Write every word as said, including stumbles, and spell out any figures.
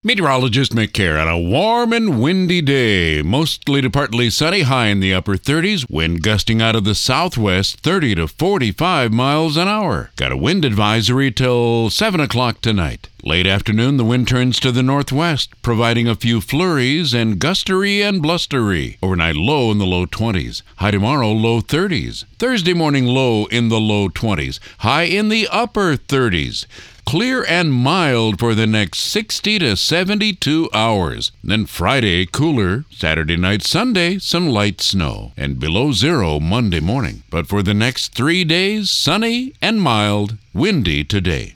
Meteorologist Mick Kerr on a warm and windy day. Mostly to partly sunny, high in the upper thirties. Wind gusting out of the southwest, thirty to forty-five miles an hour. Got a wind advisory till seven o'clock tonight. Late afternoon, the wind turns to the northwest, providing a few flurries and gustery and blustery. Overnight low in the low twenties. High tomorrow, low thirties. Thursday morning low in the low twenties. High in the upper thirties. Clear and mild for the next sixty to seventy-two hours. Then Friday, cooler. Saturday night, Sunday, some light snow. And below zero Monday morning. But for the next three days, sunny and mild, windy today.